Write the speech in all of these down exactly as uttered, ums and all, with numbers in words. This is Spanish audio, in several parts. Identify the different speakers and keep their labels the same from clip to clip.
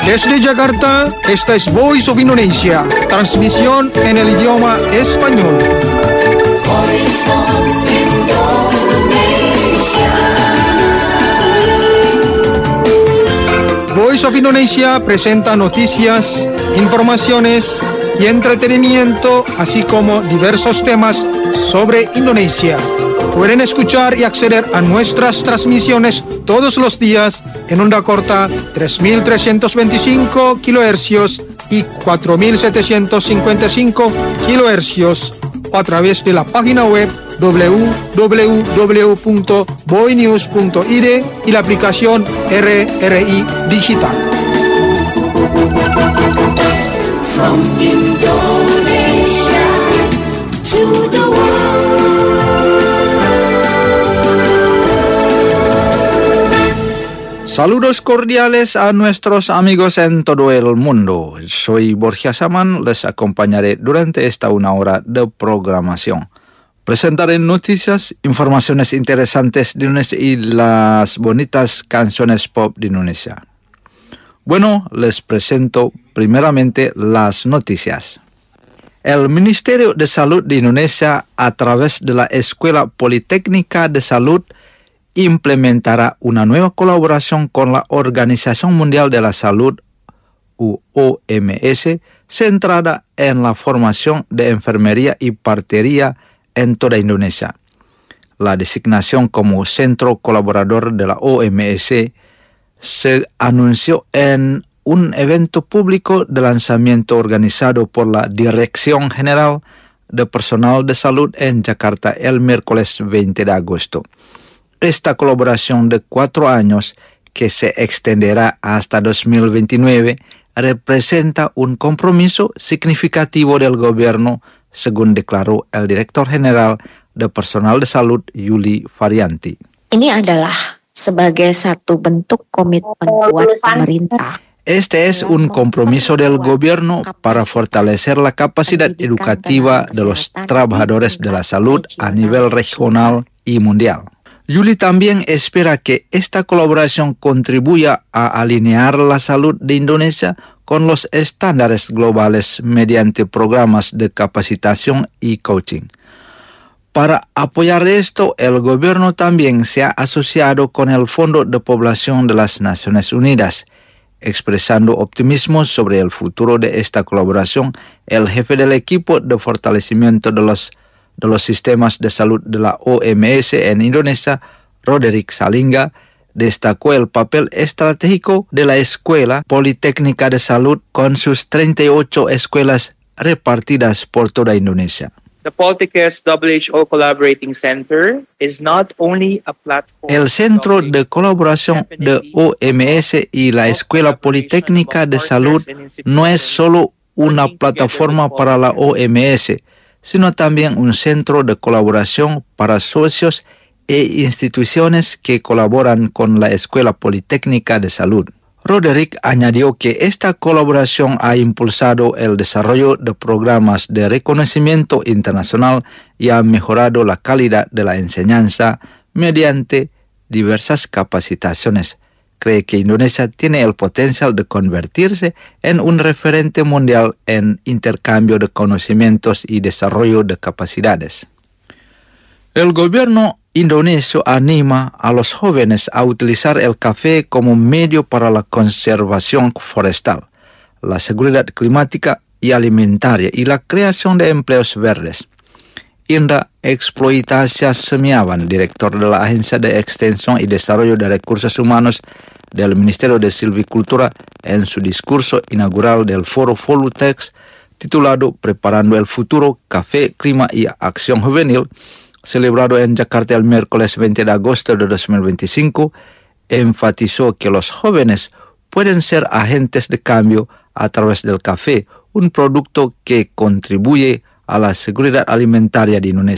Speaker 1: Desde Jakarta, esta es Voice of Indonesia, transmisión en el idioma español.
Speaker 2: Voice of Indonesia.
Speaker 1: Voice of Indonesia presenta noticias, informaciones y entretenimiento, así como diversos temas sobre Indonesia. Pueden escuchar y acceder a nuestras transmisiones todos los días en onda corta tres mil trescientos veinticinco kilohercios y cuatro mil setecientos cincuenta y cinco kilohercios o a través de la página web doble u doble u doble u punto boinews punto i d y la aplicación R R I Digital.
Speaker 2: From Indonesia to the
Speaker 3: Saludos cordiales a nuestros amigos en todo el mundo. Soy Borja Saman, les acompañaré durante esta una hora de programación. Presentaré noticias, informaciones interesantes de Indonesia y las bonitas canciones pop de Indonesia. Bueno, les presento primeramente las noticias. El Ministerio de Salud de Indonesia, a través de la Escuela Politécnica de Salud, implementará una nueva colaboración con la Organización Mundial de la Salud, U O M S, centrada en la formación de enfermería y partería en toda Indonesia. La designación como centro colaborador de la O M S se anunció en un evento público de lanzamiento organizado por la Dirección General de Personal de Salud en Jakarta el miércoles veinte de agosto. Esta colaboración de cuatro años, que se extenderá hasta dos mil veintinueve, representa un compromiso significativo del gobierno, según declaró el director general de Personal de Salud, Yuli Varianti.
Speaker 4: Ini adalah sebagai satu bentuk komitmen buat pemerintah.
Speaker 3: Este es un compromiso del gobierno para fortalecer la capacidad educativa de los trabajadores de la salud a nivel regional y mundial. Yuli también espera que esta colaboración contribuya a alinear la salud de Indonesia con los estándares globales mediante programas de capacitación y coaching. Para apoyar esto, el gobierno también se ha asociado con el Fondo de Población de las Naciones Unidas. Expresando optimismo sobre el futuro de esta colaboración, el jefe del equipo de fortalecimiento de los de los sistemas de salud de la O M S en Indonesia, Roderick Salinga, destacó el papel estratégico de la Escuela Politécnica de Salud con sus treinta y ocho escuelas repartidas por toda Indonesia.
Speaker 5: The Politécnicas W H O Collaborating Center is not only a platform.
Speaker 3: El Centro de Colaboración de O M S y la Escuela Politécnica de Salud no es solo una plataforma para la O M S, sino también un centro de colaboración para socios e instituciones que colaboran con la Escuela Politécnica de Salud. Roderick añadió que esta colaboración ha impulsado el desarrollo de programas de reconocimiento internacional y ha mejorado la calidad de la enseñanza mediante diversas capacitaciones. Cree que Indonesia tiene el potencial de convertirse en un referente mundial en intercambio de conocimientos y desarrollo de capacidades. El gobierno indonesio anima a los jóvenes a utilizar el café como medio para la conservación forestal, la seguridad climática y alimentaria y la creación de empleos verdes. Indra Exploitasia Semiawan, director de la Agencia de Extensión y Desarrollo de Recursos Humanos del Ministerio de Silvicultura, en su discurso inaugural del foro Volutex, titulado Preparando el Futuro, Café, Clima y Acción Juvenil, celebrado en Jakarta el miércoles veinte de agosto de dos mil veinticinco, enfatizó que los jóvenes pueden ser agentes de cambio a través del café, un producto que contribuye a la seguridad alimentaria de Indonesia.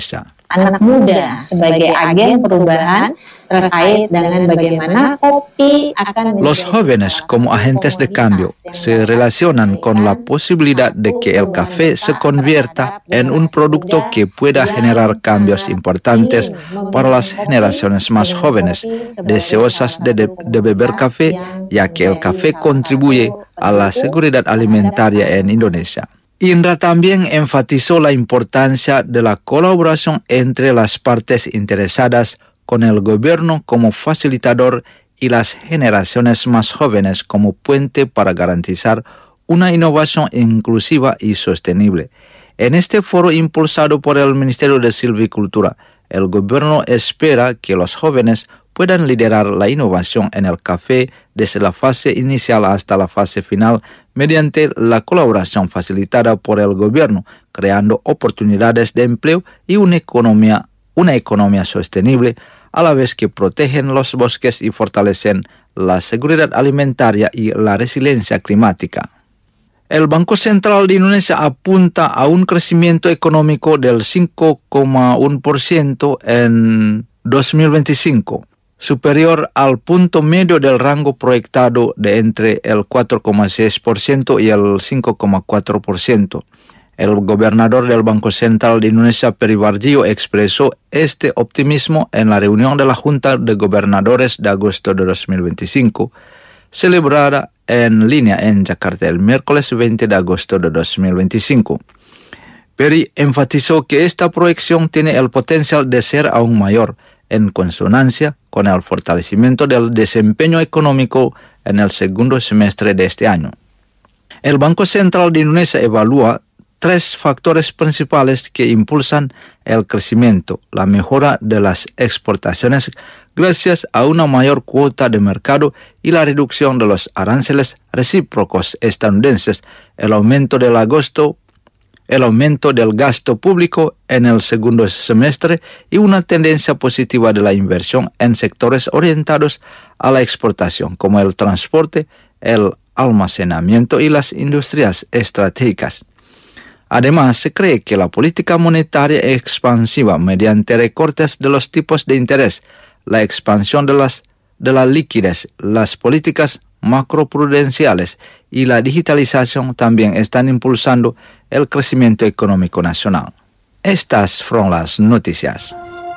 Speaker 6: anak muda sebagai agen perubahan terkait dengan bagaimana kopi akan
Speaker 3: Los jóvenes como agentes de cambio se relacionan con la posibilidad de que el café se convierta en un producto que pueda generar cambios importantes para las generaciones más jóvenes, deseosas de, de, de beber café, ya que el café contribuye a la seguridad alimentaria en Indonesia. Indra también enfatizó la importancia de la colaboración entre las partes interesadas con el gobierno como facilitador y las generaciones más jóvenes como puente para garantizar una innovación inclusiva y sostenible. En este foro impulsado por el Ministerio de Silvicultura, el gobierno espera que los jóvenes puedan liderar la innovación en el café desde la fase inicial hasta la fase final mediante la colaboración facilitada por el gobierno, creando oportunidades de empleo y una economía, una economía sostenible, a la vez que protegen los bosques y fortalecen la seguridad alimentaria y la resiliencia climática. El Banco Central de Indonesia apunta a un crecimiento económico del cinco coma uno por ciento en dos mil veinticinco, superior al punto medio del rango proyectado de entre el cuatro coma seis por ciento y el cinco coma cuatro por ciento. El gobernador del Banco Central de Indonesia, Peri Warjio, expresó este optimismo en la reunión de la Junta de Gobernadores de agosto de dos mil veinticinco, celebrada en línea en Jakarta el miércoles veinte de agosto de dos mil veinticinco. Peri enfatizó que esta proyección tiene el potencial de ser aún mayor, en consonancia con el fortalecimiento del desempeño económico en el segundo semestre de este año. El Banco Central de Indonesia evalúa tres factores principales que impulsan el crecimiento: la mejora de las exportaciones gracias a una mayor cuota de mercado y la reducción de los aranceles recíprocos estadounidenses, el aumento del agosto, el aumento del gasto público en el segundo semestre y una tendencia positiva de la inversión en sectores orientados a la exportación, como el transporte, el almacenamiento y las industrias estratégicas. Además, se cree que la política monetaria expansiva mediante recortes de los tipos de interés, la expansión de, las, de la liquidez, las políticas macroprudenciales y la digitalización también están impulsando el crecimiento económico nacional. Estas fueron las noticias.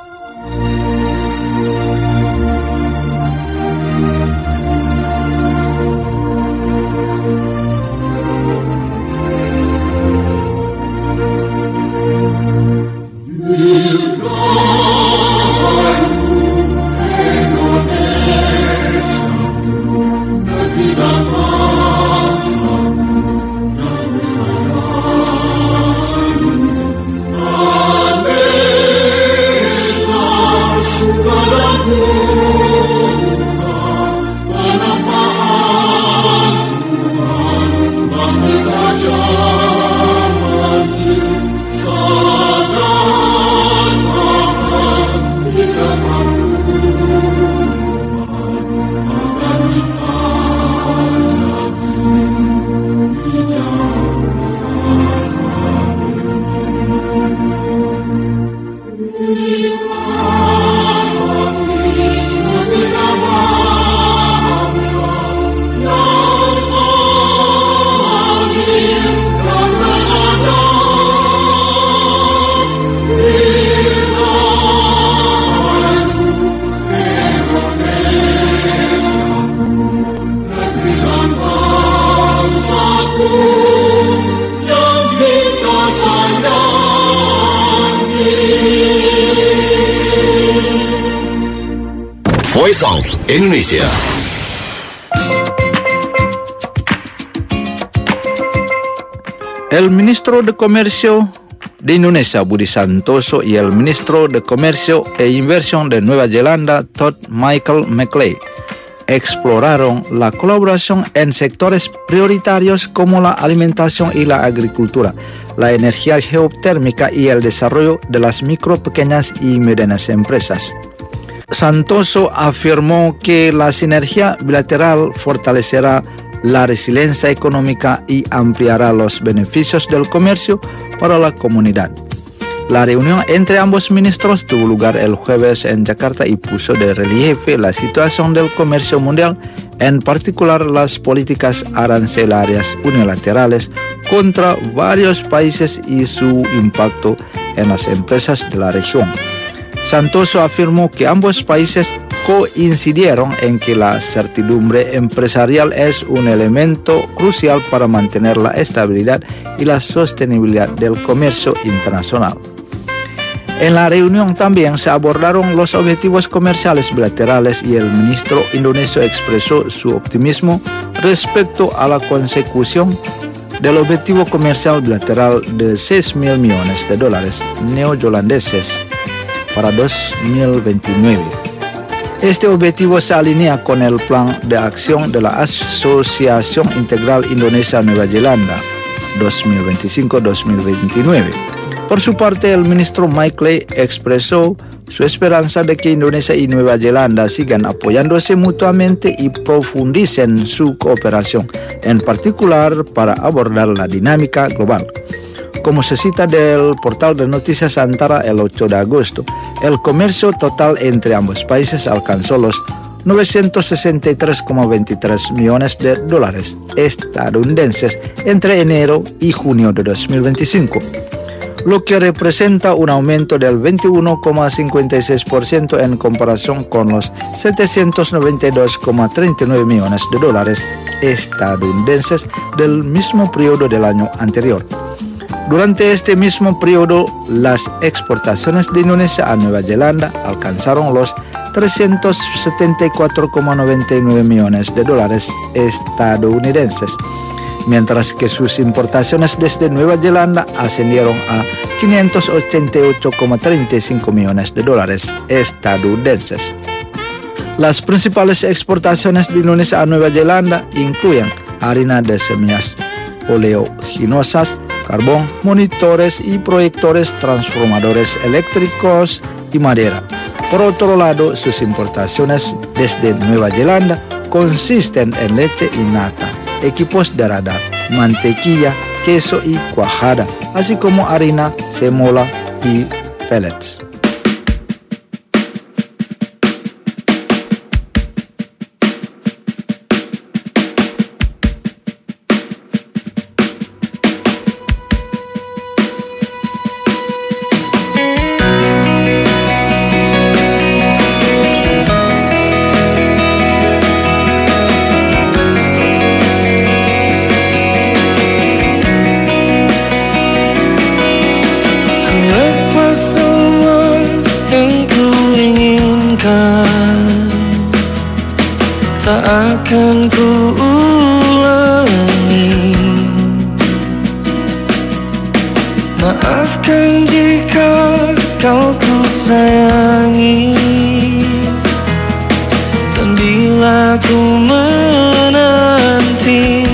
Speaker 7: Voice of Indonesia.
Speaker 3: El ministro de Comercio de Indonesia, Budi Santoso, y el ministro de Comercio e Inversión de Nueva Zelanda, Todd Michael Macleay, exploraron la colaboración en sectores prioritarios como la alimentación y la agricultura, la energía geotérmica y el desarrollo de las micro, pequeñas y medianas empresas. Santoso afirmó que la sinergia bilateral fortalecerá la resiliencia económica y ampliará los beneficios del comercio para la comunidad. La reunión entre ambos ministros tuvo lugar el jueves en Jakarta y puso de relieve la situación del comercio mundial, en particular las políticas arancelarias unilaterales contra varios países y su impacto en las empresas de la región. Santoso afirmó que ambos países coincidieron en que la certidumbre empresarial es un elemento crucial para mantener la estabilidad y la sostenibilidad del comercio internacional. En la reunión también se abordaron los objetivos comerciales bilaterales y el ministro indonesio expresó su optimismo respecto a la consecución del objetivo comercial bilateral de seis mil millones de dólares neozelandeses para dos mil veintinueve. Este objetivo se alinea con el plan de acción de la Asociación Integral Indonesia-Nueva Zelanda dos mil veinticinco a dos mil veintinueve. Por su parte, el ministro Mike Ley expresó su esperanza de que Indonesia y Nueva Zelanda sigan apoyándose mutuamente y profundicen su cooperación, en particular para abordar la dinámica global. Como se cita del portal de noticias Antara el ocho de agosto, el comercio total entre ambos países alcanzó los novecientos sesenta y tres coma veintitrés millones de dólares estadounidenses entre enero y junio de dos mil veinticinco. Lo que representa un aumento del veintiuno coma cincuenta y seis por ciento en comparación con los setecientos noventa y dos coma treinta y nueve millones de dólares estadounidenses del mismo periodo del año anterior. Durante este mismo periodo, las exportaciones de Indonesia a Nueva Zelanda alcanzaron los trescientos setenta y cuatro coma noventa y nueve millones de dólares estadounidenses, mientras que sus importaciones desde Nueva Zelanda ascendieron a quinientos ochenta y ocho coma treinta y cinco millones de dólares estadounidenses. Las principales exportaciones de Indonesia a Nueva Zelanda incluyen harina de semillas oleaginosas, carbón, monitores y proyectores transformadores eléctricos y madera. Por otro lado, sus importaciones desde Nueva Zelanda consisten en leche y nata, equipos de radar, mantequilla, queso y cuajada, así como harina, semola y pellets.
Speaker 8: Tak akan ku ulangi. Maafkan jika kau ku sayangi, dan bila ku menanti,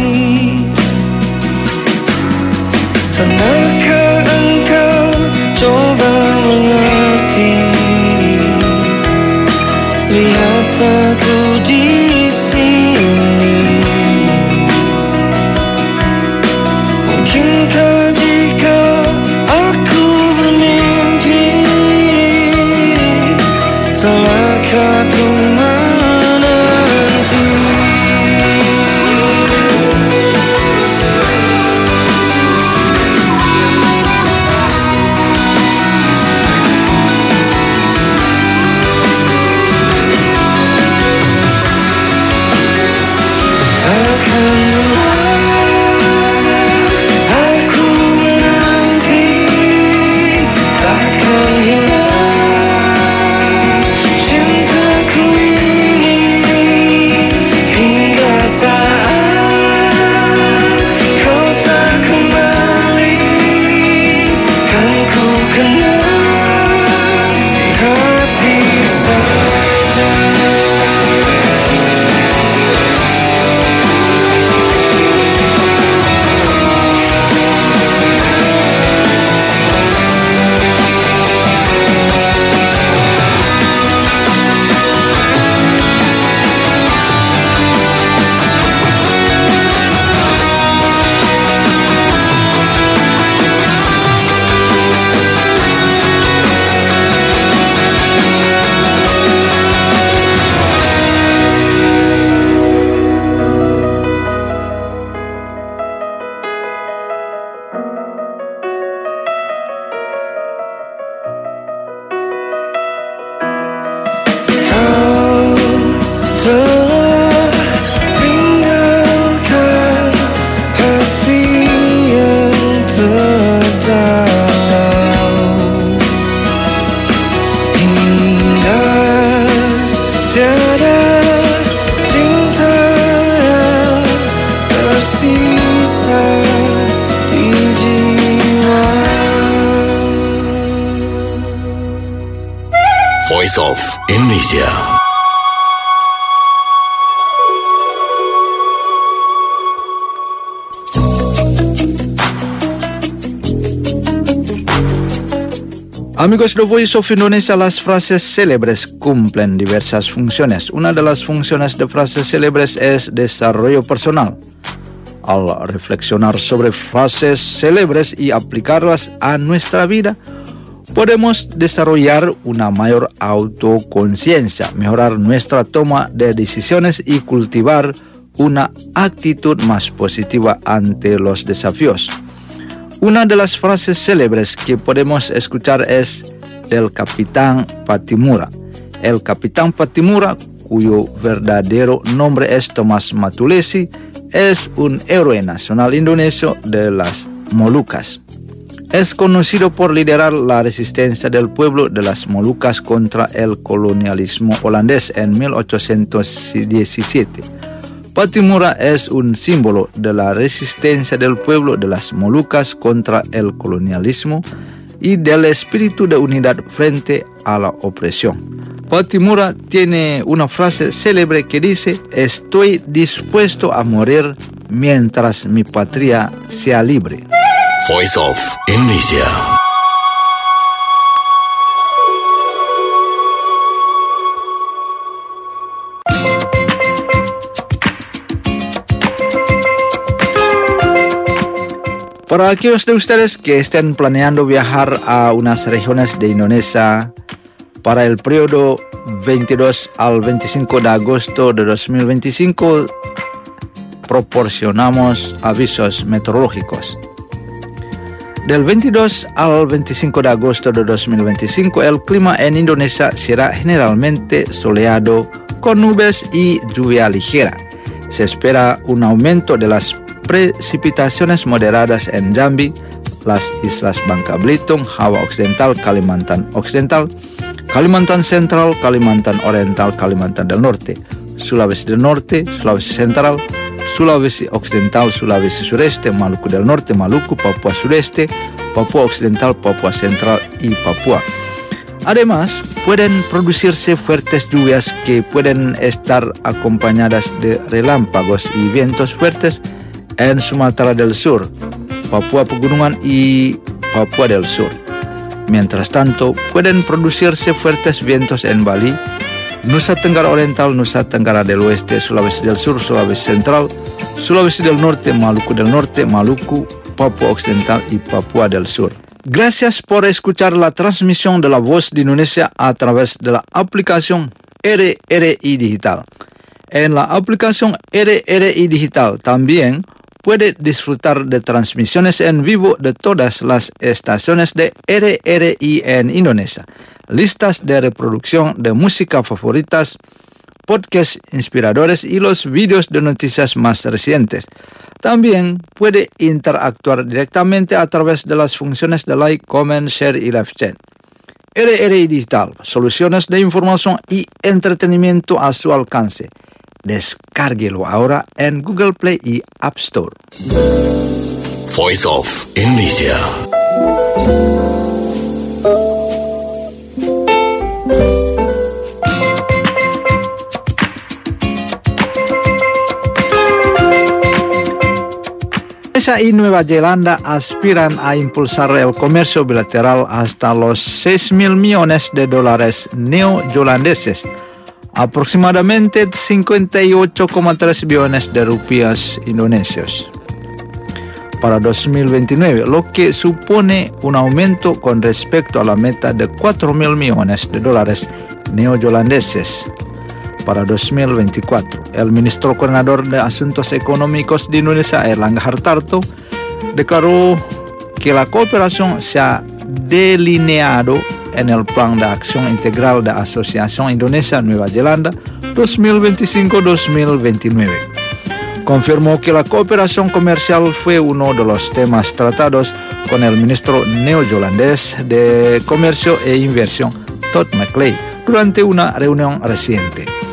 Speaker 8: pernahkah engkau coba mengerti? Lihat aku di salahkah ku menanti? tersisa di jiwa.
Speaker 7: Voice of Indonesia.
Speaker 3: Amigos de Voice of Indonesia, las frases célebres cumplen diversas funciones. Una de las funciones de frases célebres es desarrollo personal. Al reflexionar sobre frases célebres y aplicarlas a nuestra vida, podemos desarrollar una mayor autoconciencia, mejorar nuestra toma de decisiones y cultivar una actitud más positiva ante los desafíos. Una de las frases célebres que podemos escuchar es del Capitán Pattimura. El Capitán Pattimura, cuyo verdadero nombre es Thomas Matulesi, es un héroe nacional indonesio de las Molucas. Es conocido por liderar la resistencia del pueblo de las Molucas contra el colonialismo holandés en mil ochocientos diecisiete. Pattimura es un símbolo de la resistencia del pueblo de las Molucas contra el colonialismo y del espíritu de unidad frente a la opresión. Pattimura tiene una frase célebre que dice: "Estoy dispuesto a morir mientras mi patria sea libre".
Speaker 7: Voice of Indonesia.
Speaker 3: Para aquellos de ustedes que estén planeando viajar a unas regiones de Indonesia para el periodo veintidós al veinticinco de agosto de dos mil veinticinco, proporcionamos avisos meteorológicos. Del veintidós al veinticinco de agosto de dos mil veinticinco, el clima en Indonesia será generalmente soleado con nubes y lluvia ligera. Se espera un aumento de las precipitaciones moderadas en Jambi, las Islas Bangka Belitung, Java Occidental, Kalimantan Occidental, Kalimantan Central, Kalimantan Oriental, Kalimantan del Norte, Sulawesi del Norte, Sulawesi Central, Sulawesi Occidental, Sulawesi Sureste, Maluku del Norte, Maluku, Papua Sudeste, Papua Occidental, Papua Central y Papua. Además, pueden producirse fuertes lluvias que pueden estar acompañadas de relámpagos y vientos fuertes en Sumatra del Sur, Papua Pegunungan y Papua del Sur. Mientras tanto, pueden producirse fuertes vientos en Bali, Nusa Tenggara Oriental, Nusa Tenggara del Oeste, Sulawesi del Sur, Sulawesi Central, Sulawesi del Norte, Maluku del Norte, Maluku, Papua Occidental y Papua del Sur. Gracias por escuchar la transmisión de La Voz de Indonesia a través de la aplicación R R I Digital. En la aplicación R R I Digital también puede disfrutar de transmisiones en vivo de todas las estaciones de R R I en Indonesia, listas de reproducción de música favoritas, podcasts inspiradores y los vídeos de noticias más recientes. También puede interactuar directamente a través de las funciones de like, comment, share y live chat. R R I Digital, soluciones de información y entretenimiento a su alcance. Descárguelo ahora en Google Play y App Store.
Speaker 7: Voice of Indonesia.
Speaker 3: Indonesia y Nueva Zelanda aspiran a impulsar el comercio bilateral hasta los seis mil millones de dólares neozelandeses, aproximadamente cincuenta y ocho coma tres billones de rupias indonesios, para dos mil veintinueve, lo que supone un aumento con respecto a la meta de cuatro mil millones de dólares neozelandeses para dos mil veinticuatro. El ministro coordinador de Asuntos Económicos de Indonesia, Airlangga Hartarto, declaró que la cooperación se ha delineado en el Plan de Acción Integral de Asociación Indonesia-Nueva Zelanda dos mil veinticinco a dos mil veintinueve. Confirmó que la cooperación comercial fue uno de los temas tratados con el ministro neozelandés de Comercio e Inversión, Todd McLeay, durante una reunión reciente.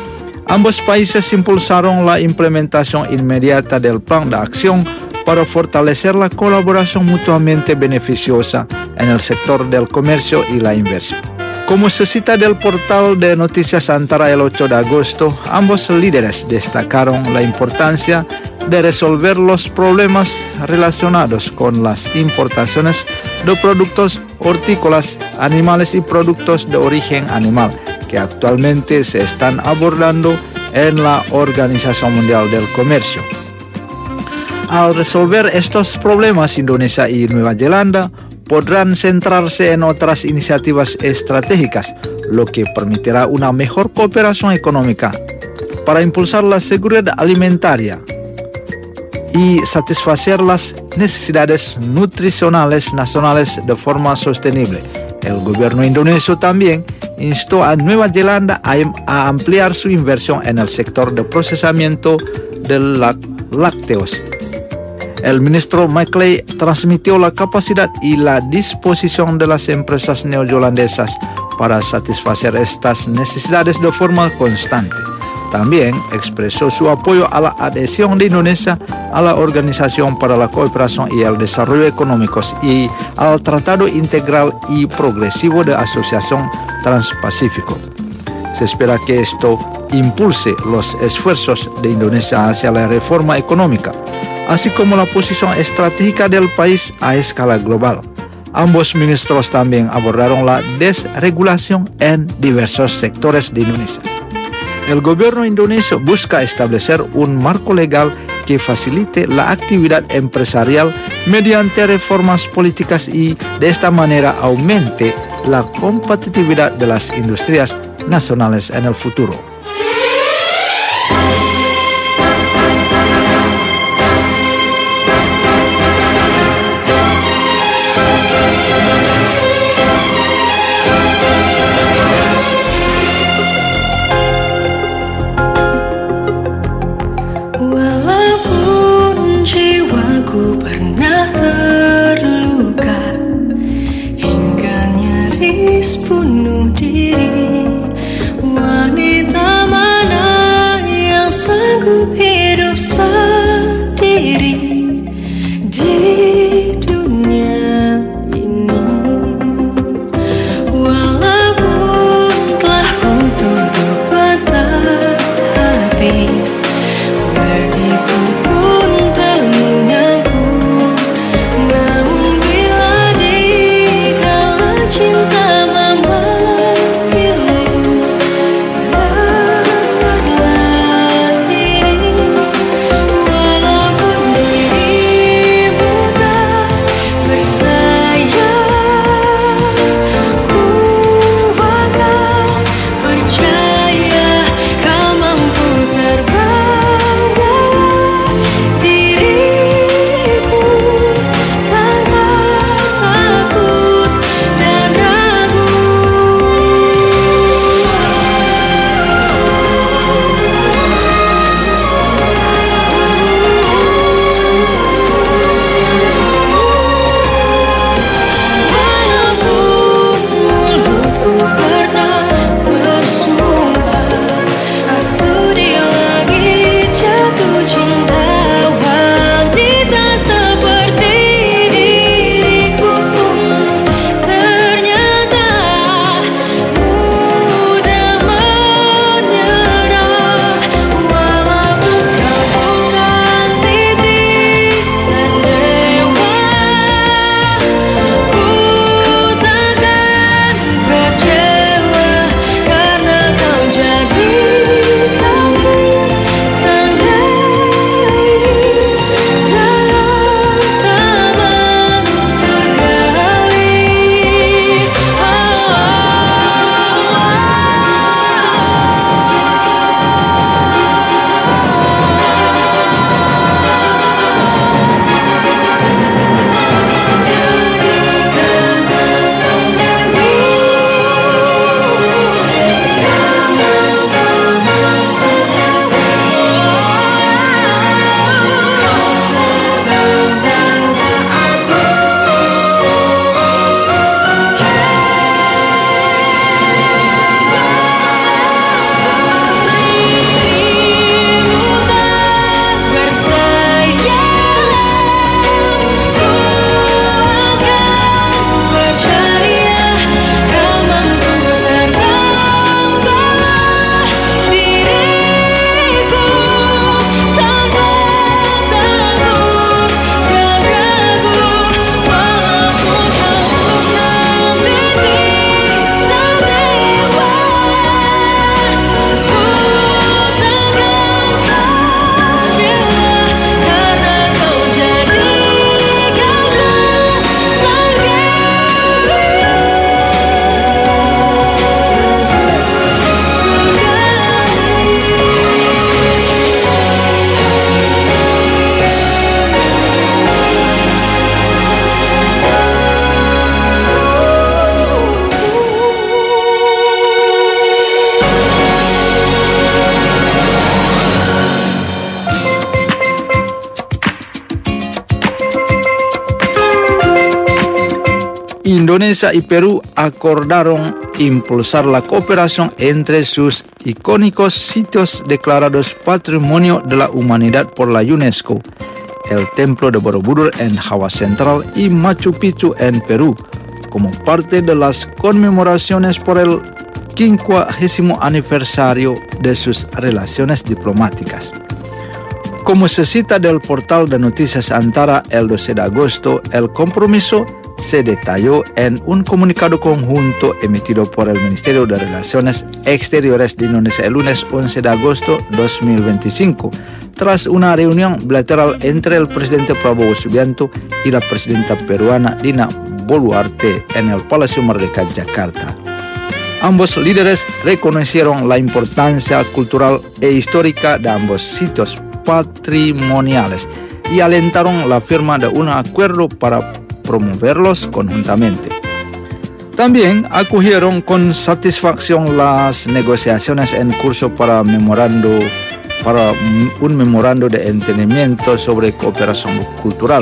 Speaker 3: Ambos países impulsaron la implementación inmediata del plan de acción para fortalecer la colaboración mutuamente beneficiosa en el sector del comercio y la inversión. Como se cita del portal de noticias Antara el ocho de agosto, ambos líderes destacaron la importancia de resolver los problemas relacionados con las importaciones de productos hortícolas, animales y productos de origen animal, que actualmente se están abordando en la Organización Mundial del Comercio. Al resolver estos problemas, Indonesia y Nueva Zelanda podrán centrarse en otras iniciativas estratégicas, lo que permitirá una mejor cooperación económica para impulsar la seguridad alimentaria y satisfacer las necesidades nutricionales nacionales de forma sostenible. El gobierno indonesio también instó a Nueva Zelanda a, a ampliar su inversión en el sector de procesamiento de lácteos. El ministro Maclay transmitió la capacidad y la disposición de las empresas neozelandesas para satisfacer estas necesidades de forma constante. También expresó su apoyo a la adhesión de Indonesia a la Organización para la Cooperación y el Desarrollo Económicos y al Tratado Integral y Progresivo de Asociación Transpacífico. Se espera que esto impulse los esfuerzos de Indonesia hacia la reforma económica, así como la posición estratégica del país a escala global. Ambos ministros también abordaron la desregulación en diversos sectores de Indonesia. El gobierno indonesio busca establecer un marco legal que facilite la actividad empresarial mediante reformas políticas y de esta manera aumente la competitividad de las industrias nacionales en el futuro.
Speaker 2: Walaupun jiwaku pernah terluka hingga nyaris bunuh diri, wanita
Speaker 3: Indonesia y Perú acordaron impulsar la cooperación entre sus icónicos sitios declarados Patrimonio de la Humanidad por la UNESCO, el Templo de Borobudur en Java Central y Machu Picchu en Perú, como parte de las conmemoraciones por el quincuagésimo aniversario de sus relaciones diplomáticas. Como se cita del portal de noticias Antara el doce de agosto, el compromiso se detalló en un comunicado conjunto emitido por el Ministerio de Relaciones Exteriores de Indonesia el lunes once de agosto de dos mil veinticinco, tras una reunión bilateral entre el presidente Prabowo Subianto y la presidenta peruana Dina Boluarte en el Palacio Merdeka, Jakarta. Ambos líderes reconocieron la importancia cultural e histórica de ambos sitios patrimoniales y alentaron la firma de un acuerdo para promoverlos conjuntamente. También acogieron con satisfacción las negociaciones en curso para, memorando, para un memorando de entendimiento sobre cooperación cultural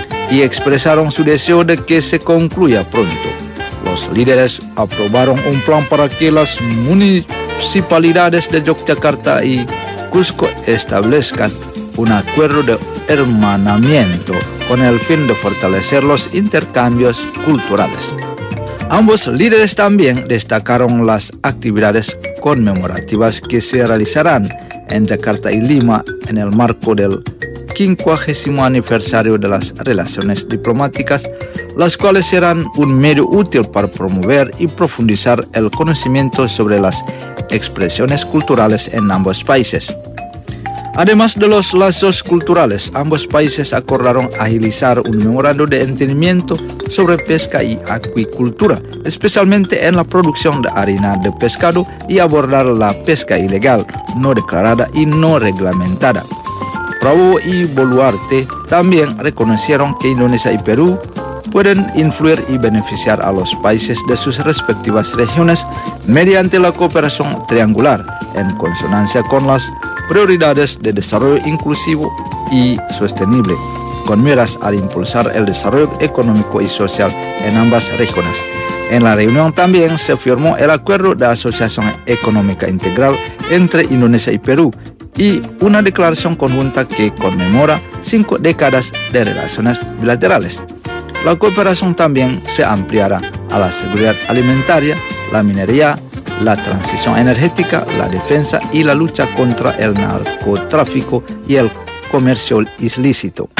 Speaker 3: y expresaron su deseo de que se concluya pronto. Los líderes aprobaron un plan para que las municipalidades de Yogyakarta y Cusco establezcan un acuerdo de hermanamiento con el fin de fortalecer los intercambios culturales. Ambos líderes también destacaron las actividades conmemorativas que se realizarán en Jakarta y Lima en el marco del quincuagésimo aniversario de las relaciones diplomáticas, las cuales serán un medio útil para promover y profundizar el conocimiento sobre las expresiones culturales en ambos países. Además de los lazos culturales, ambos países acordaron agilizar un memorando de entendimiento sobre pesca y acuicultura, especialmente en la producción de harina de pescado y abordar la pesca ilegal, no declarada y no reglamentada. Prabowo y Boluarte también reconocieron que Indonesia y Perú pueden influir y beneficiar a los países de sus respectivas regiones mediante la cooperación triangular, en consonancia con las prioridades de desarrollo inclusivo y sostenible, con miras al impulsar el desarrollo económico y social en ambas regiones. En la reunión también se firmó el Acuerdo de Asociación Económica Integral entre Indonesia y Perú y una declaración conjunta que conmemora cinco décadas de relaciones bilaterales. La cooperación también se ampliará a la seguridad alimentaria, la minería, la transición energética, la defensa y la lucha contra el narcotráfico y el comercio ilícito.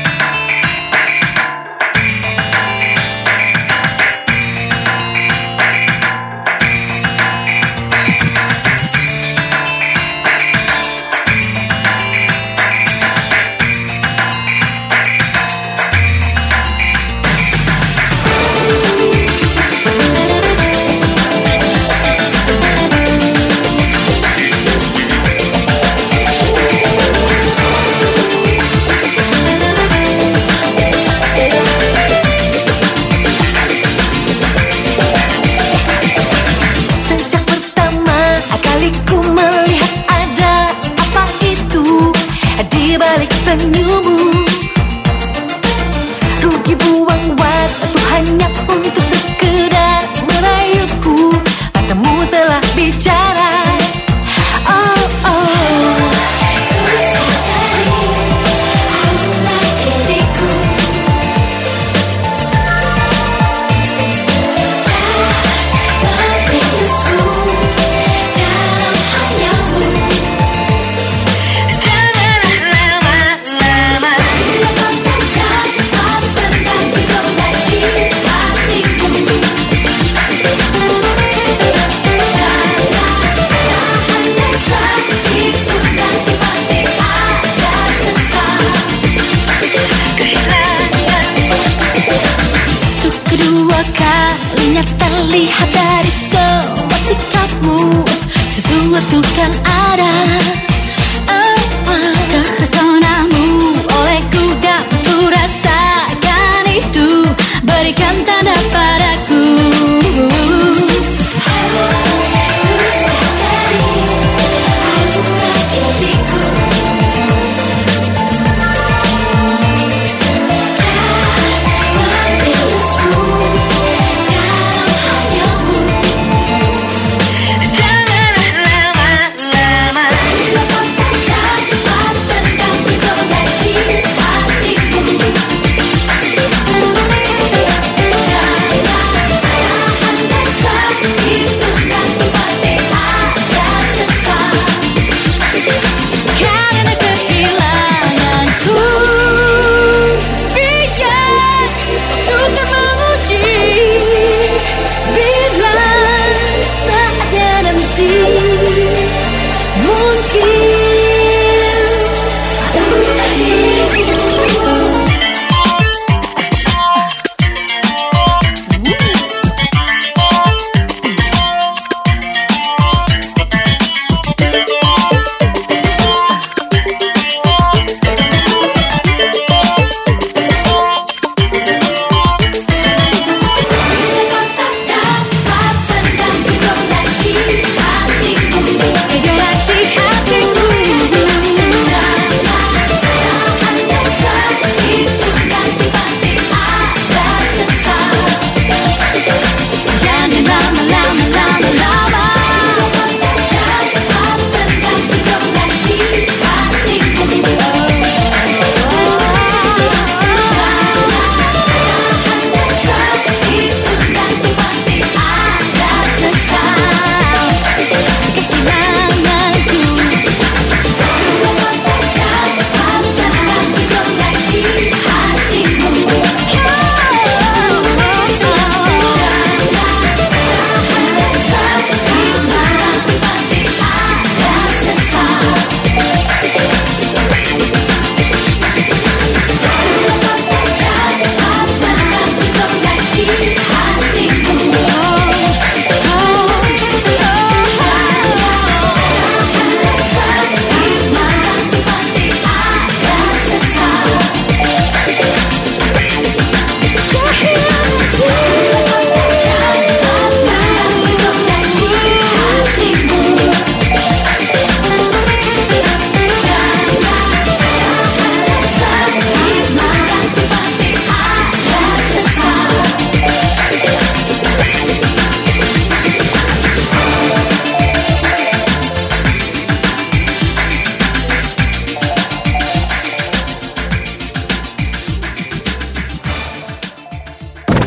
Speaker 2: Terlihat dari semua sikapmu, sesuatu kan ada. Oh, oh. Terpesonamu olehku dan ku rasakan itu. Berikan tanda padaku.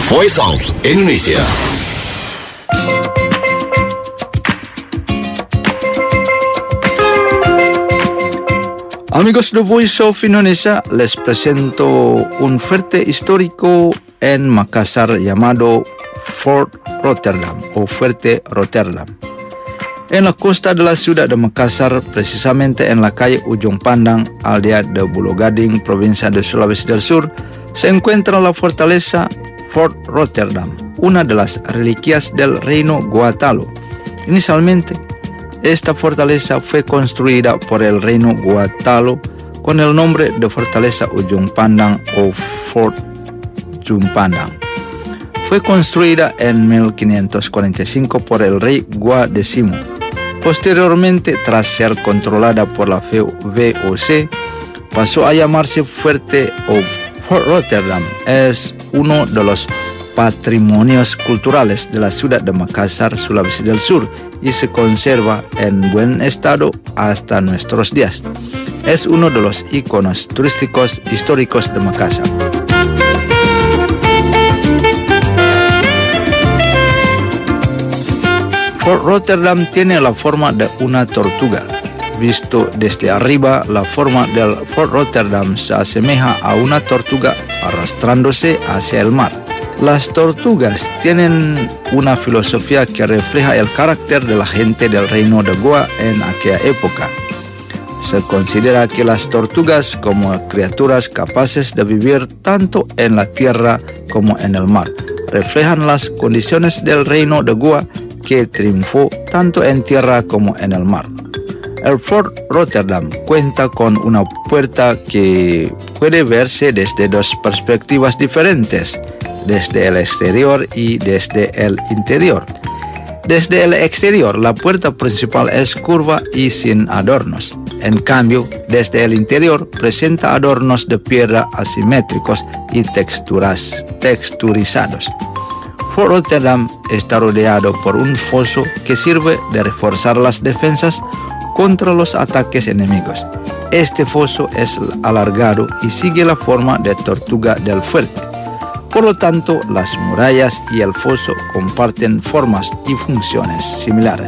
Speaker 7: Voice of Indonesia.
Speaker 3: Amigos de Voice of Indonesia, les presento un fuerte histórico en Makassar llamado Fort Rotterdam o Fuerte Rotterdam. En la costa de la ciudad de Makassar, precisamente en la calle Ujung Pandang, aldea de Bulugading, provincia de Sulawesi del Sur, se encuentra la fortaleza Fort Rotterdam, una de las reliquias del reino Goatalo. Inicialmente, esta fortaleza fue construida por el reino Goatalo con el nombre de Fortaleza Ujung Pandang o Fort Ujung Pandang. Fue construida en mil quinientos cuarenta y cinco por el rey Gua X. Posteriormente, tras ser controlada por la V O C, pasó a llamarse Fuerte o Fort Rotterdam. Es uno de los patrimonios culturales de la ciudad de Makassar, Sulawesi del Sur, y se conserva en buen estado hasta nuestros días. Es uno de los iconos turísticos históricos de Makassar. Fort Rotterdam tiene la forma de una tortuga. Visto desde arriba, la forma del Fort Rotterdam se asemeja a una tortuga arrastrándose hacia el mar. Las tortugas tienen una filosofía que refleja el carácter de la gente del reino de Goa en aquella época. Se considera que las tortugas como criaturas capaces de vivir tanto en la tierra como en el mar reflejan las condiciones del reino de Goa que triunfó tanto en tierra como en el mar. El Fort Rotterdam cuenta con una puerta que puede verse desde dos perspectivas diferentes, desde el exterior y desde el interior. Desde el exterior, la puerta principal es curva y sin adornos. En cambio, desde el interior presenta adornos de piedra asimétricos y texturas, texturizados. Fort Rotterdam está rodeado por un foso que sirve de reforzar las defensas contra los ataques enemigos. Este foso es alargado y sigue la forma de tortuga del fuerte. Por lo tanto, las murallas y el foso comparten formas y funciones similares.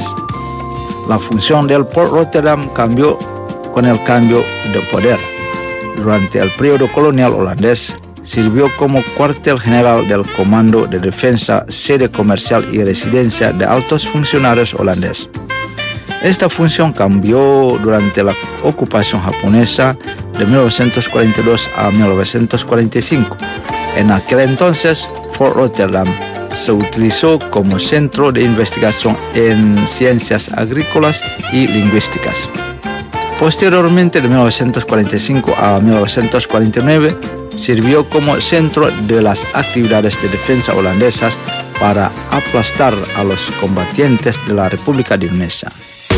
Speaker 3: La función del Fort Rotterdam cambió con el cambio de poder. Durante el periodo colonial holandés, sirvió como cuartel general del Comando de Defensa, sede comercial y residencia de altos funcionarios holandeses. Esta función cambió durante la ocupación japonesa de mil novecientos cuarenta y dos a mil novecientos cuarenta y cinco. En aquel entonces, Fort Rotterdam se utilizó como centro de investigación en ciencias agrícolas y lingüísticas. Posteriormente, de mil novecientos cuarenta y cinco a mil novecientos cuarenta y nueve, sirvió como centro de las actividades de defensa holandesas para aplastar a los combatientes de la República de Indonesia.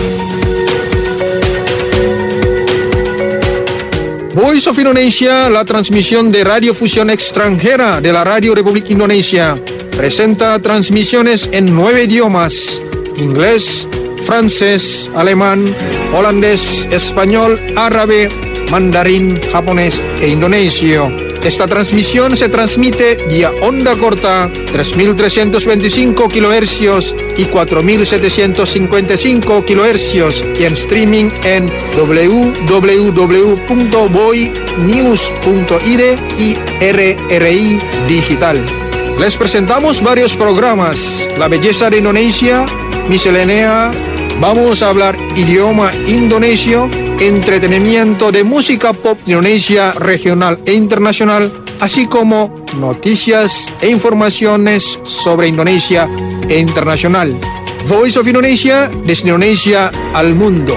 Speaker 1: Voice of Indonesia, la transmisión de radiofusión extranjera de la Radio Republik Indonesia, presenta transmisiones en nueve idiomas: inglés, francés, alemán, holandés, español, árabe, mandarín, japonés e indonesio. Esta transmisión se transmite vía onda corta tres mil trescientos veinticinco kilohercios y cuatro mil setecientos cincuenta y cinco kilohercios y en streaming en w w w punto voy news punto i d y R R I Digital. Les presentamos varios programas: La belleza de Indonesia, Miscelánea, vamos a hablar idioma indonesio, entretenimiento de música pop indonesia regional e internacional, así como noticias e informaciones sobre Indonesia e internacional. Voice of Indonesia, desde Indonesia al mundo.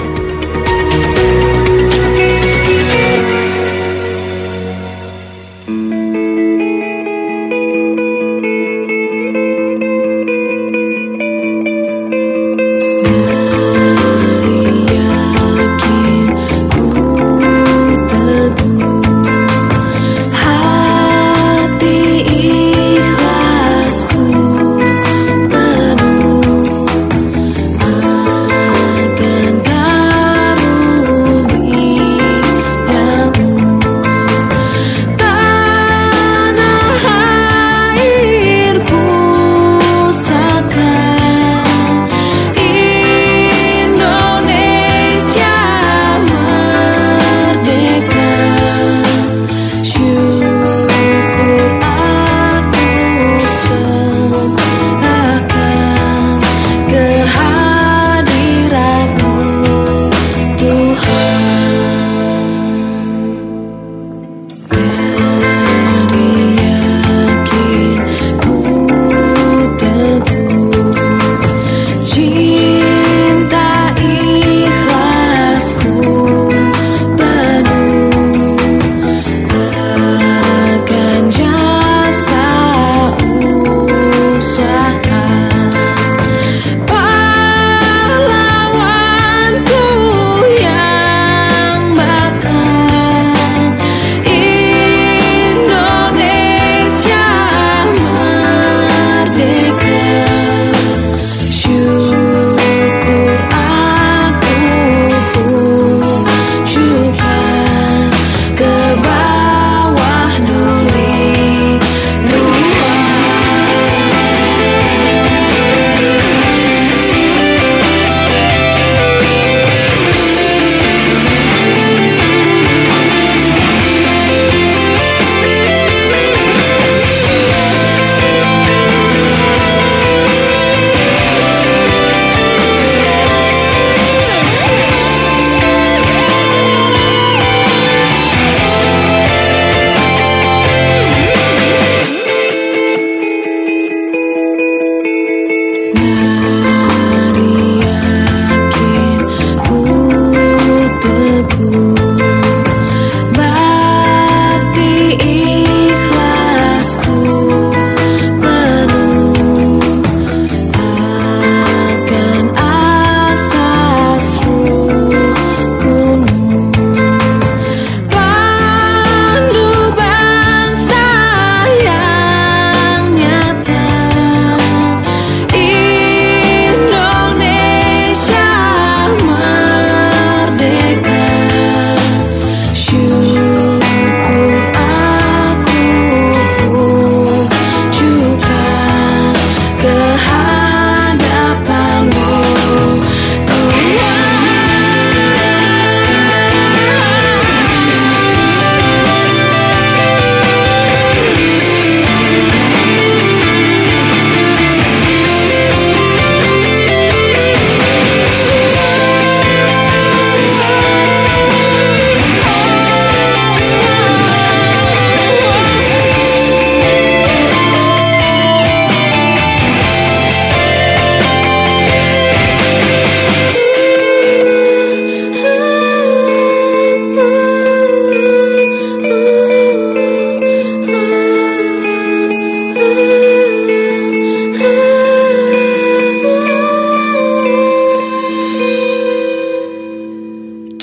Speaker 2: God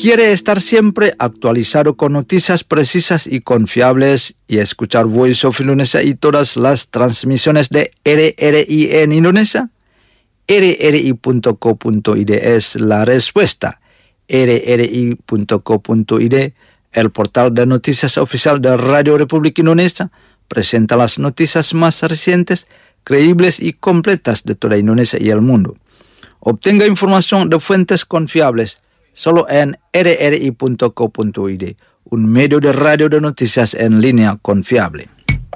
Speaker 3: ¿Quiere estar siempre actualizado con noticias precisas y confiables y escuchar Voice of Indonesia y todas las transmisiones de R R I en Indonesia? R R I punto co punto I D es la respuesta. R R I punto co punto I D, el portal de noticias oficial de Radio Republik Indonesia, presenta las noticias más recientes, creíbles y completas de toda Indonesia y el mundo. Obtenga información de fuentes confiables solo en R R I punto co punto I D, un medio de radio de noticias en línea confiable.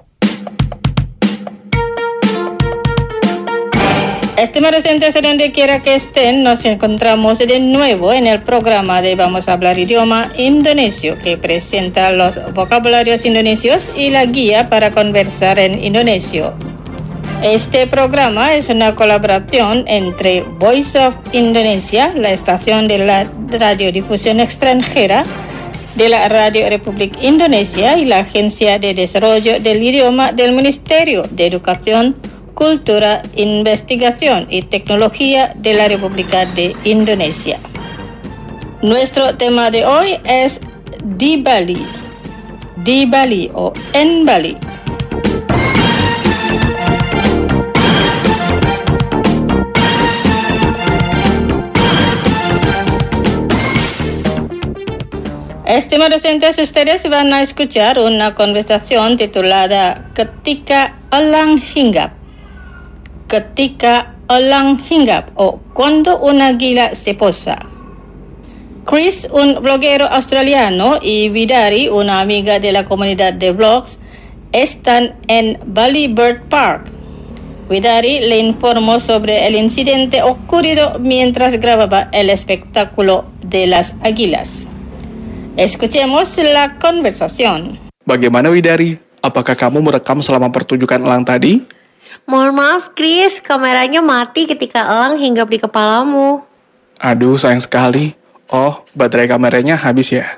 Speaker 9: Estimados oyentes, donde quiera que estén, nos encontramos de nuevo en el programa de Vamos a Hablar Idioma Indonesio, que presenta los vocabularios indonesios y la guía para conversar en indonesio. Este programa es una colaboración entre Voice of Indonesia, la estación de la radiodifusión extranjera de la Radio Republik Indonesia, y la Agencia de Desarrollo del Idioma del Ministerio de Educación, Cultura, Investigación y Tecnología de la República de Indonesia. Nuestro tema de hoy es di Bali, di Bali o en Bali. Estimados oyentes, ustedes van a escuchar una conversación titulada Ketika Elang Hinggap. Ketika Elang Hinggap o Cuando una águila se posa. Chris, un bloguero australiano, y Widari, una amiga de la comunidad de blogs, están en Bali Bird Park. Widari le informó sobre el incidente ocurrido mientras grababa el espectáculo de las águilas. Escuchemos la conversación.
Speaker 10: Bagaimana Widari? Apakah kamu merekam selama pertunjukan elang tadi?
Speaker 11: Mohon maaf Chris, kameranya mati ketika elang hinggap di kepalamu.
Speaker 10: Aduh, sayang sekali. Oh, baterai kameranya habis ya?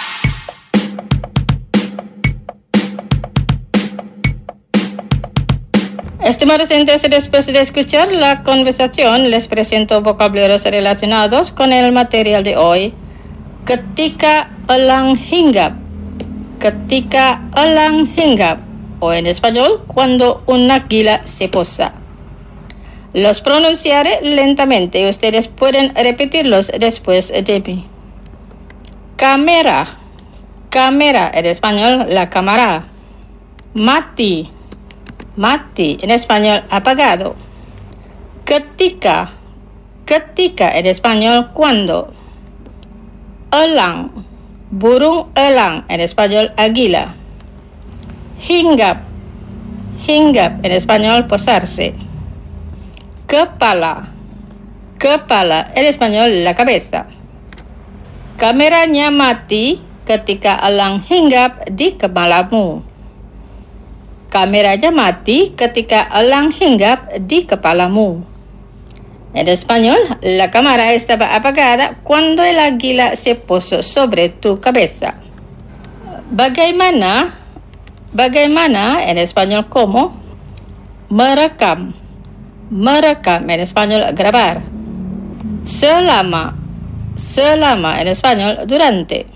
Speaker 9: Estimados oyentes, después de escuchar la conversación, les presento vocabularios relacionados con el material de hoy. Ketika elang hinggap. Ketika elang hinggap, o en español, cuando una águila se posa. Los pronunciaré lentamente, ustedes pueden repetirlos después de mí. Cámara, cámara, en español, la cámara. Mati, mati, en español, apagado. Ketika, ketika, en español, cuando. Elang, burung elang, en español águila. Hinggap, hinggap, en español posarse. Kepala, kepala, en español la cabeza. Kameranya mati ketika elang hinggap di kepalamu. Kameranya mati ketika elang hinggap di kepalamu. En español, la cámara estaba apagada cuando el águila se posó sobre tu cabeza. Bagaimana? Bagaimana, en español, ¿cómo? Merekam. Merekam, en español, grabar. Selama. Selama, en español, durante.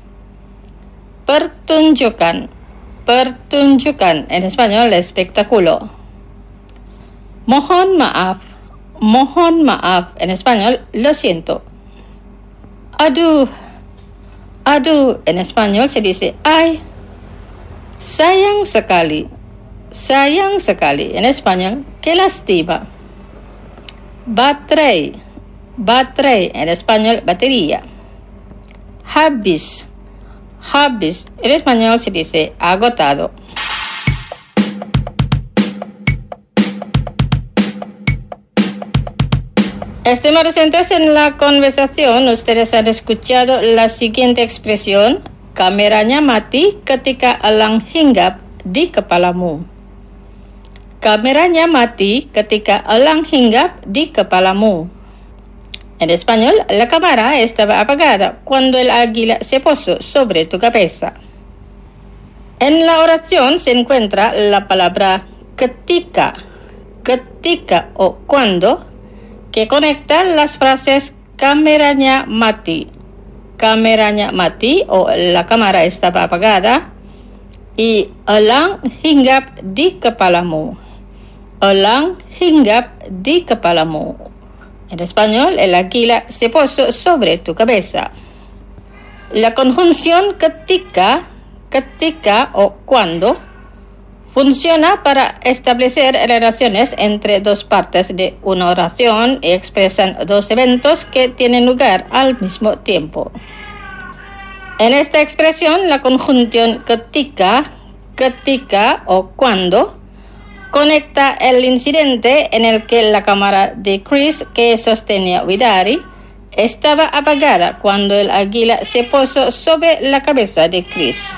Speaker 9: Pertunjukan. Pertunjukan, en español, espectáculo. Mohon maaf. Mohon maaf, en español, lo siento. Aduh, aduh, en español se dice ay. Sayang sekali, sayang sekali, en español, qué lástima. Baterai, baterai, en español, batería. Habis, habis, en español se dice agotado. Estimados oyentes, en la conversación ustedes han escuchado la siguiente expresión: kameranya mati ketika elang hinggap di kepalamu. Kameranya mati ketika elang hinggap di kepalamu. En español, la cámara estaba apagada cuando el águila se posó sobre tu cabeza. En la oración se encuentra la palabra ketika, ketika o cuando, que conecta las frases kameranya mati, kameranya mati o la cámara estaba apagada y elang hinggap di kepalamu. Elang hinggap di kepalamu. En español, el águila se posó sobre tu cabeza. La conjunción ketika, ketika o cuando funciona para establecer relaciones entre dos partes de una oración y expresan dos eventos que tienen lugar al mismo tiempo. En esta expresión, la conjunción ketika, ketika o cuando conecta el incidente en el que la cámara de Chris que sostenía Widari estaba apagada cuando el águila se posó sobre la cabeza de Chris.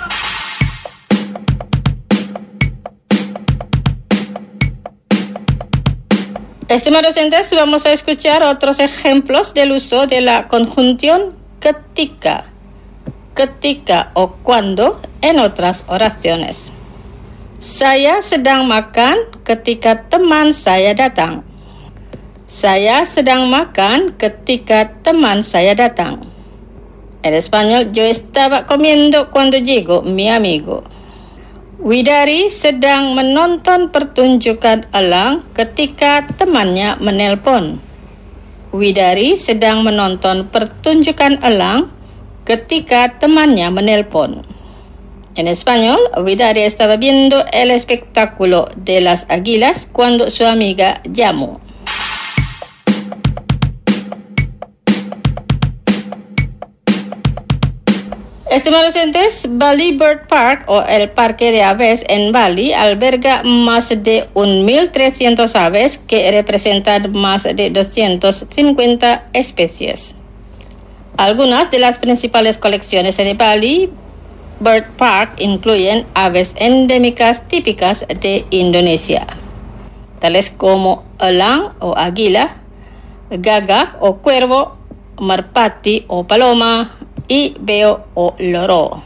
Speaker 9: Estimados oyentes, vamos a escuchar otros ejemplos del uso de la conjunción ketika, ketika o cuando en otras oraciones. Saya sedang makan ketika teman saya datang. Saya sedang makan ketika teman saya datang. En español, yo estaba comiendo cuando llegó mi amigo. Widari sedang menonton pertunjukan elang ketika temannya menelpon. Widari sedang menonton pertunjukan elang ketika temannya menelpon. En español, Widari estaba viendo el espectáculo de las águilas cuando su amiga llamó. Estimados oyentes, Bali Bird Park o el Parque de Aves en Bali alberga más de mil trescientas aves que representan más de doscientas cincuenta especies. Algunas de las principales colecciones de Bali Bird Park incluyen aves endémicas típicas de Indonesia, tales como elang o águila, gagak o cuervo, merpati o paloma, y beo o loro.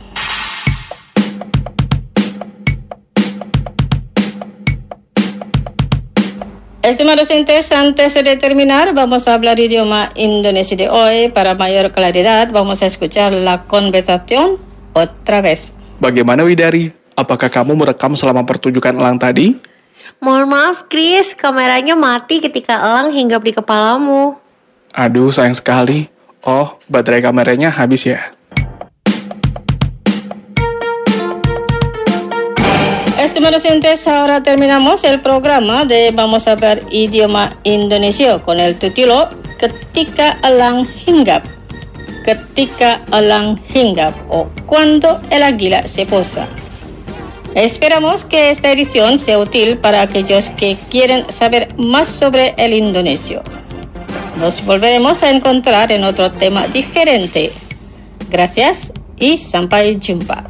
Speaker 9: Estimados oyentes, antes de terminar, vamos a hablar idioma indonesio de hoy. Para mayor claridad, vamos a escuchar la conversación otra vez.
Speaker 10: Bagaimana Widari? Apakah kamu merekam selama pertunjukan elang tadi?
Speaker 11: Mohon maaf, Chris, kameranya mati ketika elang hinggap di kepalamu.
Speaker 10: Aduh, sayang sekali. Oh, baterai kameranya habis ya?
Speaker 9: Estimados oyentes, ahora terminamos el programa de Vamos a ver idioma indonesio con el título Ketika Elang Hinggap. Ketika Elang Hinggap o Cuando el águila se posa. Esperamos que esta edición sea útil para aquellos que quieren saber más sobre el indonesio. Nos volveremos a encontrar en otro tema diferente. Gracias y sampai jumpa.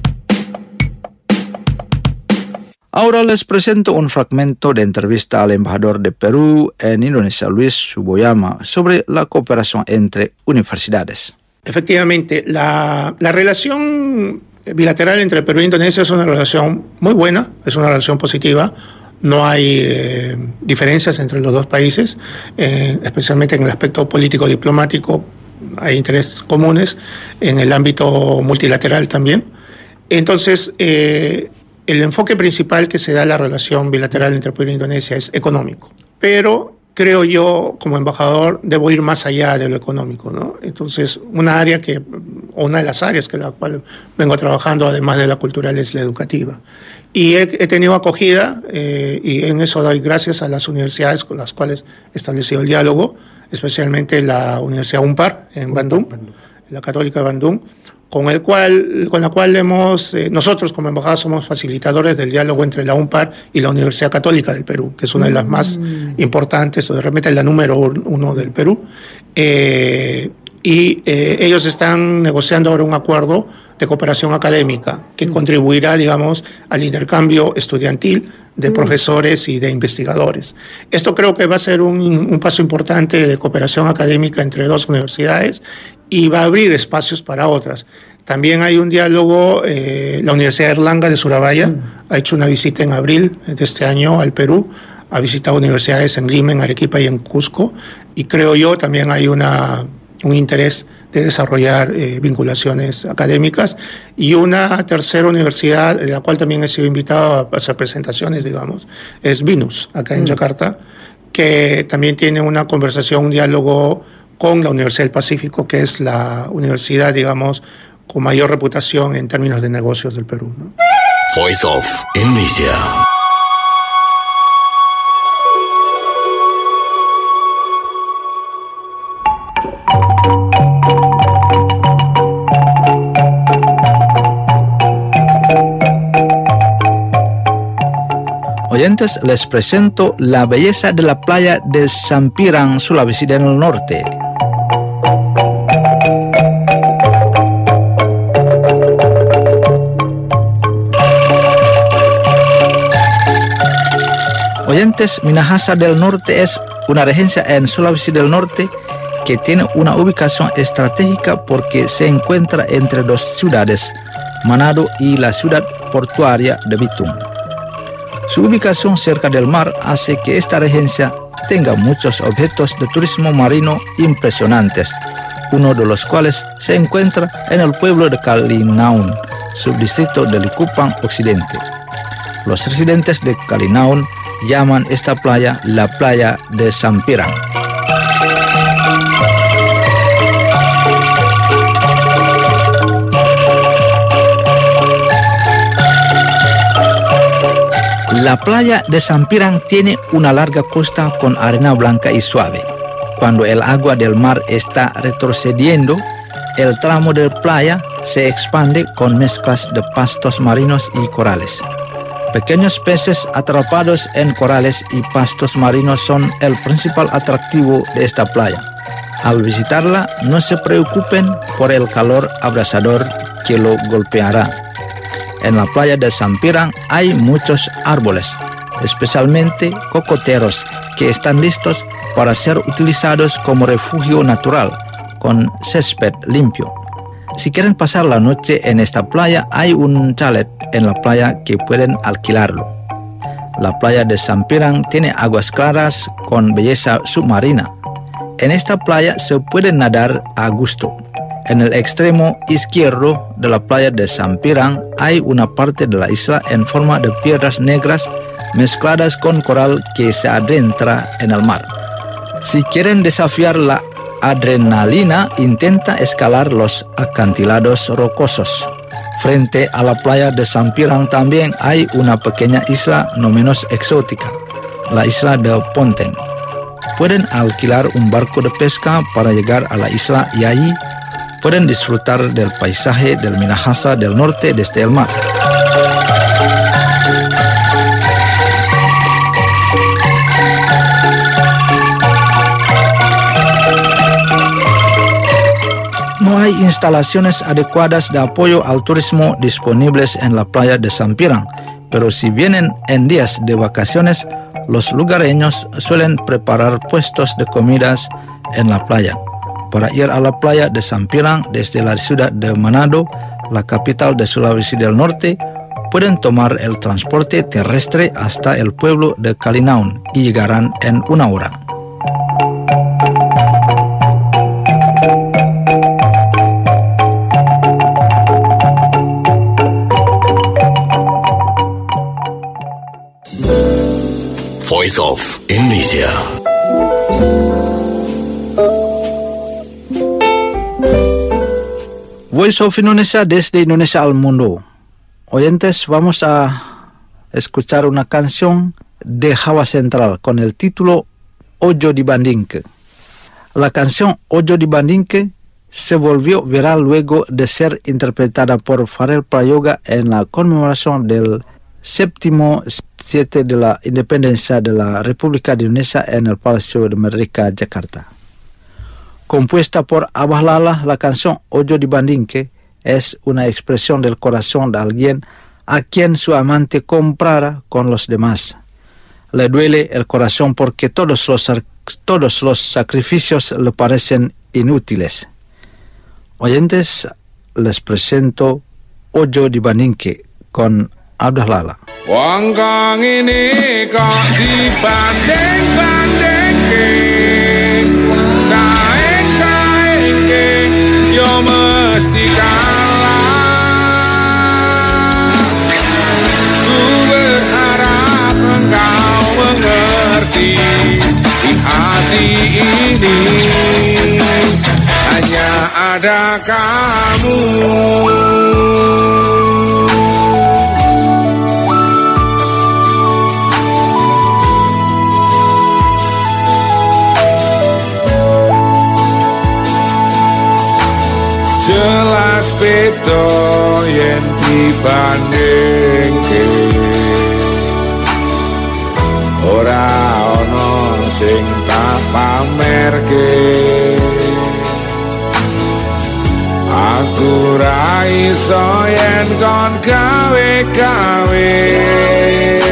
Speaker 3: Ahora les presento un fragmento de entrevista al embajador de Perú en Indonesia, Luis Suboyama, sobre la cooperación entre universidades.
Speaker 1: Efectivamente, la, la relación bilateral entre Perú e Indonesia es una relación muy buena, es una relación positiva. No hay eh, diferencias entre los dos países, eh, especialmente en el aspecto político-diplomático. Hay intereses comunes en el ámbito multilateral también. Entonces, eh, el enfoque principal que se da a la relación bilateral entre Perú e Indonesia es económico. Pero creo yo, como embajador, debo ir más allá de lo económico, ¿no? Entonces, una área que, o una de las áreas que la cual vengo trabajando, además de la cultural, es la educativa. Y he, he tenido acogida, eh, y en eso doy gracias a las universidades con las cuales he establecido el diálogo, especialmente la Universidad Unpar en Bandung, la Católica de Bandung, con, el cual, con la cual hemos, eh, nosotros como embajada somos facilitadores del diálogo entre la Unpar y la Universidad Católica del Perú, que es una de las más importantes, o de repente es la número uno del Perú. Eh, y eh, ellos están negociando ahora un acuerdo de cooperación académica que contribuirá, digamos, al intercambio estudiantil de mm. profesores y de investigadores. Esto creo que va a ser un, un paso importante de cooperación académica entre dos universidades y va a abrir espacios para otras. También hay un diálogo, eh, la Universidad de Erlanga de Surabaya mm. ha hecho una visita en abril de este año al Perú, ha visitado universidades en Lima, en Arequipa y en Cusco, y creo yo también hay una
Speaker 12: un interés de desarrollar eh, vinculaciones académicas. Y una tercera universidad, de la cual también he sido invitado a hacer presentaciones, digamos, es Binus, acá en mm. Yakarta, que también tiene una conversación, un diálogo con la Universidad del Pacífico, que es la universidad, digamos, con mayor reputación en términos de negocios del Perú, ¿no?
Speaker 7: Voice of Indonesia.
Speaker 3: Oyentes, les presento la belleza de la playa de Sampirang, Sulawesi del Norte. Oyentes, Minahasa del Norte es una regencia en Sulawesi del Norte que tiene una ubicación estratégica porque se encuentra entre dos ciudades, Manado y la ciudad portuaria de Bitung. Su ubicación cerca del mar hace que esta regencia tenga muchos objetos de turismo marino impresionantes, uno de los cuales se encuentra en el pueblo de Kalinaun, subdistrito de Likupang Occidente. Los residentes de Kalinaun llaman esta playa la playa de Sampirang. La playa de Sampirang tiene una larga costa con arena blanca y suave. Cuando el agua del mar está retrocediendo, el tramo de playa se expande con mezclas de pastos marinos y corales. Pequeños peces atrapados en corales y pastos marinos son el principal atractivo de esta playa. Al visitarla, no se preocupen por el calor abrasador que lo golpeará. En la playa de Sampirang hay muchos árboles, especialmente cocoteros, que están listos para ser utilizados como refugio natural, con césped limpio. Si quieren pasar la noche en esta playa, hay un chalet en la playa que pueden alquilarlo. La playa de Sampirang tiene aguas claras con belleza submarina. En esta playa se puede nadar a gusto. En el extremo izquierdo de la playa de Sampirang hay una parte de la isla en forma de piedras negras mezcladas con coral que se adentra en el mar. Si quieren desafiar la adrenalina, intenta escalar los acantilados rocosos. Frente a la playa de Sampirang también hay una pequeña isla no menos exótica, la isla de Ponteng. Pueden alquilar un barco de pesca para llegar a la isla y allí pueden disfrutar del paisaje del Minahasa del Norte desde el mar. No hay instalaciones adecuadas de apoyo al turismo disponibles en la playa de Sampirang, pero si vienen en días de vacaciones, los lugareños suelen preparar puestos de comidas en la playa. Para ir a la playa de Sampirang desde la ciudad de Manado, la capital de Sulawesi del Norte, pueden tomar el transporte terrestre hasta el pueblo de Kalinaun y llegarán en una hora.
Speaker 7: Voice of Indonesia.
Speaker 3: Voice of Indonesia desde Indonesia al mundo. Oyentes, vamos a escuchar una canción de Java Central con el título Ojo Dibandingke. La canción Ojo Dibandingke se volvió viral luego de ser interpretada por Farel Prayoga en la conmemoración del séptimo siete de la independencia de la República de Indonesia en el Palacio de Merdeka, Jakarta. Compuesta por Abah Lala, la canción Ojo Dibandingke es una expresión del corazón de alguien a quien su amante compara con los demás. Le duele el corazón porque todos los, todos los sacrificios le parecen inútiles. Oyentes, les presento Ojo Dibandingke con Abah Lala.
Speaker 13: Wong kang ini kok dibanding-bandingke, saing-saing abadi di hati ini. Hanya ada kamu. Jelas beda yen dibandingke, ora ono sing tak pamerke. Aku ra iso yen kon gawe-gawe.